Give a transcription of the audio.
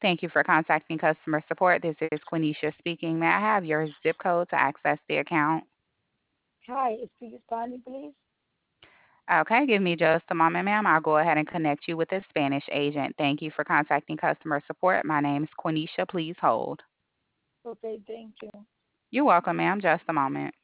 Thank you for contacting customer support. This is Quenisha speaking. May I have your zip code to access the account? Hi, speak Spanish, please. Okay, give me just a moment, ma'am. I'll go ahead and connect you with a Spanish agent. Thank you for contacting customer support. My name is Quenisha. Please hold. Okay, thank you. You're welcome, ma'am. Just a moment.